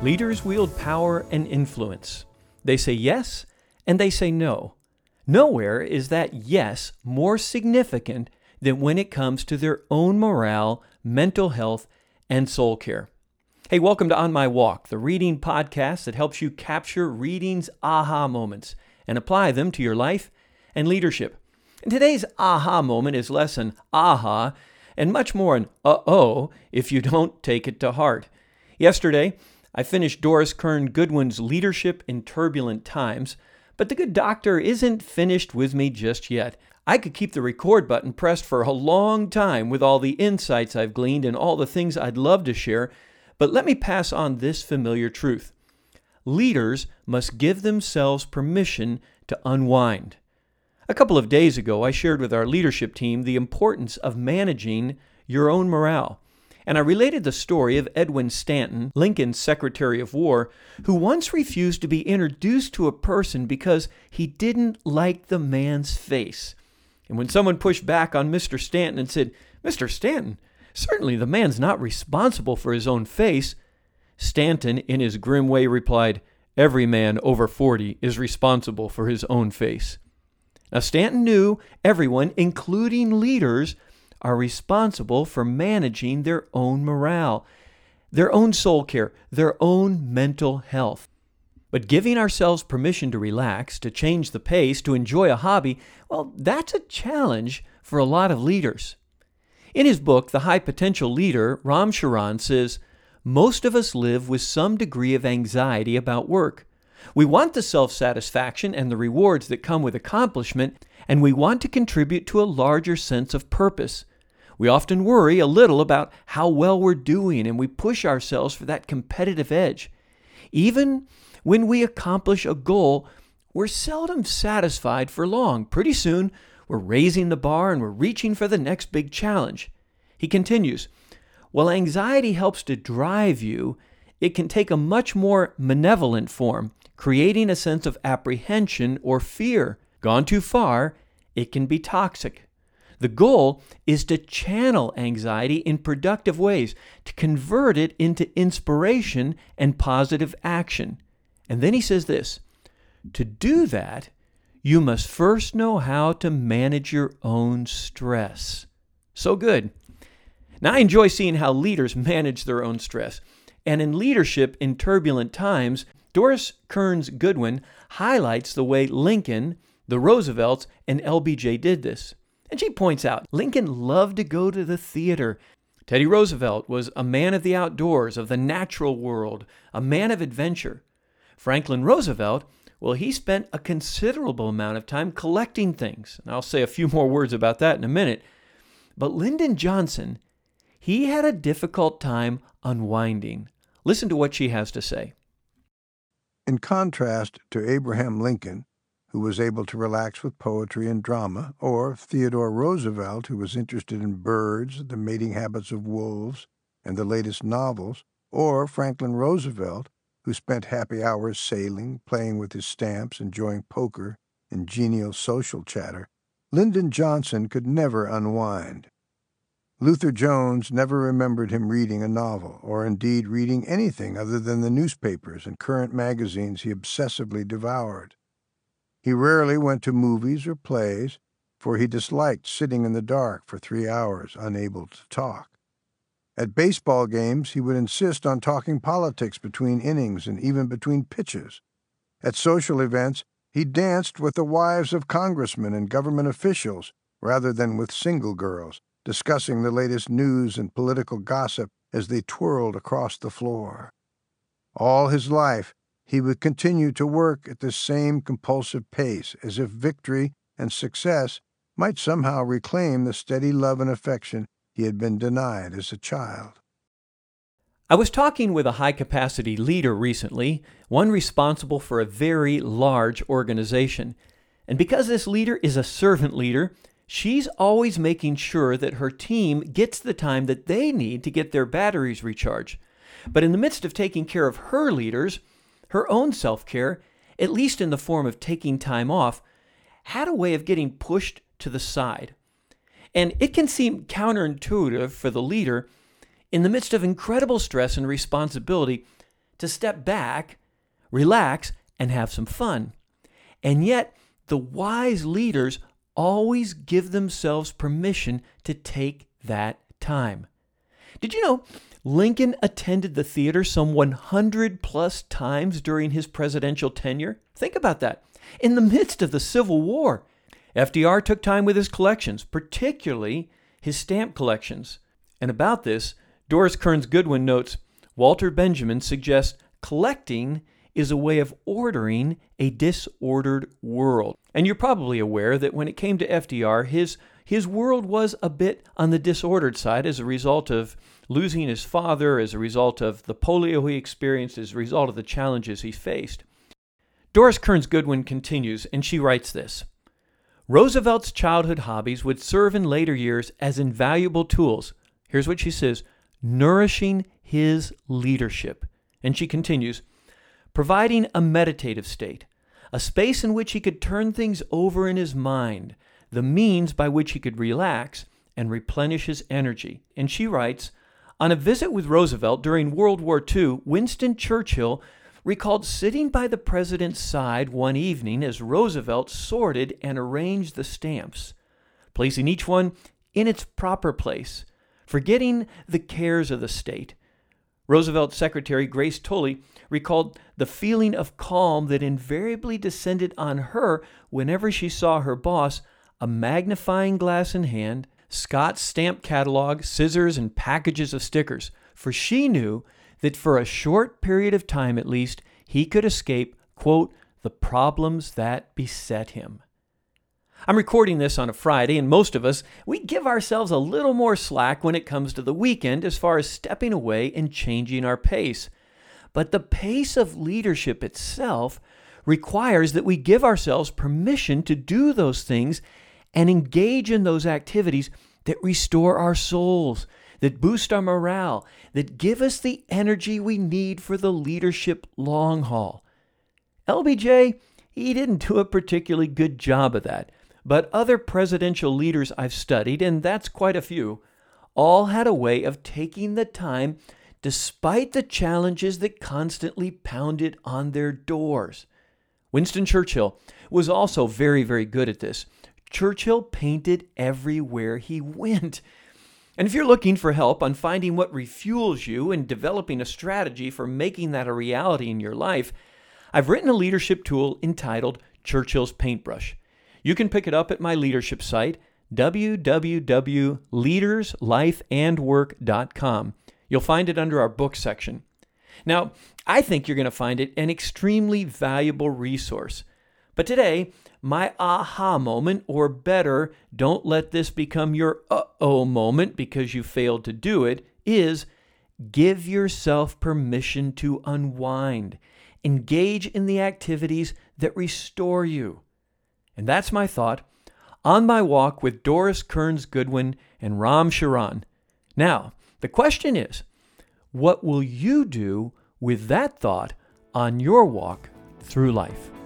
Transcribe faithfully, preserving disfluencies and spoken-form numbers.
Leaders wield power and influence. They say yes and they say no. Nowhere is that yes more significant than when it comes to their own morale, mental health, and soul care. Hey, welcome to On My Walk, the reading podcast that helps you capture reading's aha moments and apply them to your life and leadership. And today's aha moment is less an aha and much more an uh-oh if you don't take it to heart. Yesterday, I finished Doris Kearns Goodwin's Leadership in Turbulent Times, but the good doctor isn't finished with me just yet. I could keep the record button pressed for a long time with all the insights I've gleaned and all the things I'd love to share, but let me pass on this familiar truth. Leaders must give themselves permission to unwind. A couple of days ago, I shared with our leadership team the importance of managing your own morale. And I related the story of Edwin Stanton, Lincoln's Secretary of War, who once refused to be introduced to a person because he didn't like the man's face. And when someone pushed back on Mister Stanton and said, "Mister Stanton, certainly the man's not responsible for his own face," Stanton, in his grim way, replied, "Every man over forty is responsible for his own face." Now, Stanton knew everyone, including leaders, are responsible for managing their own morale, their own soul care, their own mental health. But giving ourselves permission to relax, to change the pace, to enjoy a hobby, well, that's a challenge for a lot of leaders. In his book, The High Potential Leader, Ram Charan says, most of us live with some degree of anxiety about work. We want the self-satisfaction and the rewards that come with accomplishment, and we want to contribute to a larger sense of purpose. We often worry a little about how well we're doing, and we push ourselves for that competitive edge. Even when we accomplish a goal, we're seldom satisfied for long. Pretty soon, we're raising the bar and we're reaching for the next big challenge. He continues, while anxiety helps to drive you, it can take a much more malevolent form, creating a sense of apprehension or fear. Gone too far, it can be toxic. The goal is to channel anxiety in productive ways, to convert it into inspiration and positive action. And then he says this, to do that, you must first know how to manage your own stress. So good. Now, I enjoy seeing how leaders manage their own stress. And in Leadership in Turbulent Times, Doris Kearns Goodwin highlights the way Lincoln, the Roosevelts, and L B J did this. And she points out, Lincoln loved to go to the theater. Teddy Roosevelt was a man of the outdoors, of the natural world, a man of adventure. Franklin Roosevelt, well, he spent a considerable amount of time collecting things. And I'll say a few more words about that in a minute. But Lyndon Johnson, he had a difficult time unwinding. Listen to what she has to say. In contrast to Abraham Lincoln, who was able to relax with poetry and drama, or Theodore Roosevelt, who was interested in birds, the mating habits of wolves, and the latest novels, or Franklin Roosevelt, who spent happy hours sailing, playing with his stamps, enjoying poker, and genial social chatter, Lyndon Johnson could never unwind. Luther Jones never remembered him reading a novel, or indeed reading anything other than the newspapers and current magazines he obsessively devoured. He rarely went to movies or plays, for he disliked sitting in the dark for three hours, unable to talk. At baseball games, he would insist on talking politics between innings and even between pitches. At social events, he danced with the wives of congressmen and government officials rather than with single girls, discussing the latest news and political gossip as they twirled across the floor. All his life, he would continue to work at the same compulsive pace, as if victory and success might somehow reclaim the steady love and affection he had been denied as a child. I was talking with a high-capacity leader recently, one responsible for a very large organization. And because this leader is a servant leader, she's always making sure that her team gets the time that they need to get their batteries recharged. But in the midst of taking care of her leaders, her own self-care, at least in the form of taking time off, had a way of getting pushed to the side. And it can seem counterintuitive for the leader, in the midst of incredible stress and responsibility, to step back, relax, and have some fun. And yet, the wise leaders always give themselves permission to take that time. Did you know Lincoln attended the theater some one hundred plus times during his presidential tenure? Think about that. In the midst of the Civil War, F D R took time with his collections, particularly his stamp collections. And about this, Doris Kearns Goodwin notes, Walter Benjamin suggests collecting is a way of ordering a disordered world. And you're probably aware that when it came to F D R, his, his world was a bit on the disordered side as a result of losing his father, as a result of the polio he experienced, as a result of the challenges he faced. Doris Kearns Goodwin continues, and she writes this, Roosevelt's childhood hobbies would serve in later years as invaluable tools. Here's what she says, nourishing his leadership. And she continues, providing a meditative state, a space in which he could turn things over in his mind, the means by which he could relax and replenish his energy. And she writes, on a visit with Roosevelt during World War Two, Winston Churchill recalled sitting by the president's side one evening as Roosevelt sorted and arranged the stamps, placing each one in its proper place, forgetting the cares of the state. Roosevelt's secretary, Grace Tully, recalled the feeling of calm that invariably descended on her whenever she saw her boss, a magnifying glass in hand, Scott's stamp catalog, scissors, and packages of stickers, for she knew that for a short period of time at least, he could escape, quote, the problems that beset him. I'm recording this on a Friday, and most of us, we give ourselves a little more slack when it comes to the weekend as far as stepping away and changing our pace. But the pace of leadership itself requires that we give ourselves permission to do those things and engage in those activities that restore our souls, that boost our morale, that give us the energy we need for the leadership long haul. L B J, he didn't do a particularly good job of that. But other presidential leaders I've studied, and that's quite a few, all had a way of taking the time despite the challenges that constantly pounded on their doors. Winston Churchill was also very, very good at this. Churchill painted everywhere he went. And if you're looking for help on finding what refuels you and developing a strategy for making that a reality in your life, I've written a leadership tool entitled Churchill's Paintbrush. You can pick it up at my leadership site, w w w dot leaders life and work dot com. You'll find it under our book section. Now, I think you're going to find it an extremely valuable resource. But today, my aha moment, or better, don't let this become your uh-oh moment because you failed to do it, is give yourself permission to unwind. Engage in the activities that restore you. And that's my thought on my walk with Doris Kearns Goodwin and Ram Charan. Now, the question is, what will you do with that thought on your walk through life?